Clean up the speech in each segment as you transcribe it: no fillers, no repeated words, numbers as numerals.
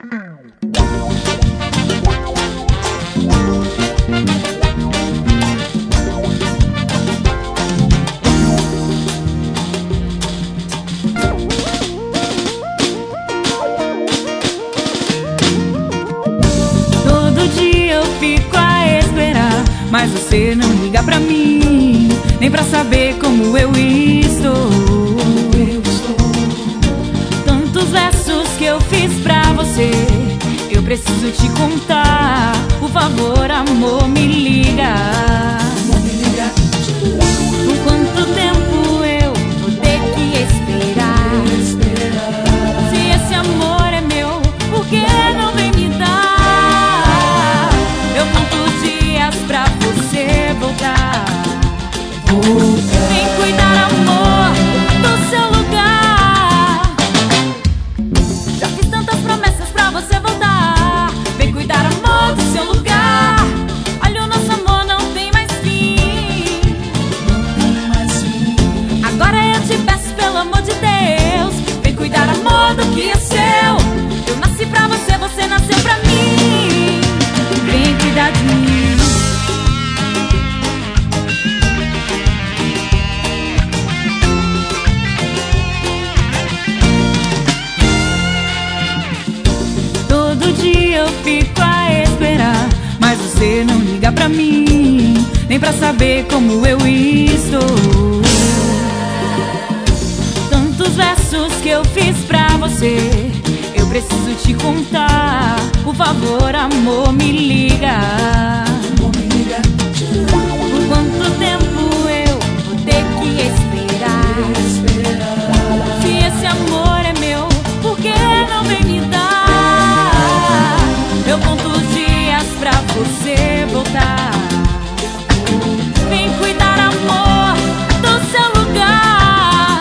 Mas você não liga pra mim, nem pra saber como eu estou. Tantos versos que eu fiz pra você, eu preciso te contar. Por favor, amor, me liga. Por quanto tempo eu vou ter que esperar? Se esse amor é meu, por que não vem me dar? Eu conto dias pra você voltar. Vem cuidar, amor, do seu lugar. Já fiz tantas promessas pra você voltar. Vem cuidar, amor, do seu lugar. Olha, o nosso amor não tem mais fim. Agora eu te peço, pelo amor de Deus, vem cuidar, amor, do que é seu. Eu nasci pra você, você nasceu pra mim. Vem cuidar de mim. Eu fico a esperar, mas você não liga pra mim, nem pra saber como eu estou. Tantos versos que eu fiz pra você, eu preciso te contar. Por favor, amor, me liga. Por quanto tempo eu vou ter que esperar? Se esse amor é meu, por que não vem me dar? Eu conto dias pra você voltar. Vem cuidar, amor, do seu lugar.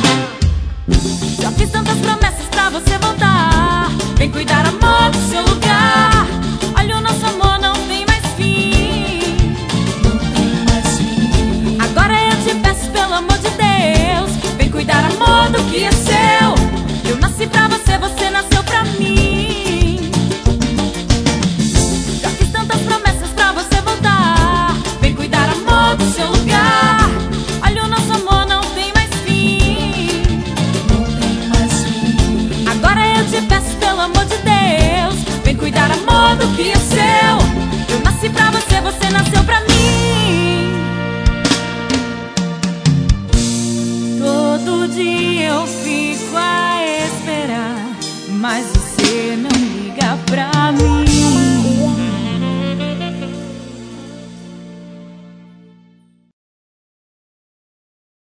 Já fiz tantas promessas pra você voltar. Vem cuidar, amor, do seu lugar. Olha, o nosso amor não tem mais fim. Agora eu te peço, pelo amor de Deus, vem cuidar, amor, do que é seu. Eu nasci pra você, você nasceu pra mim. Do seu lugar. Olha, o nosso amor não tem mais fim. Agora eu te peço, pelo amor de Deus, vem cuidar, amor, do que é seu. Eu nasci pra você.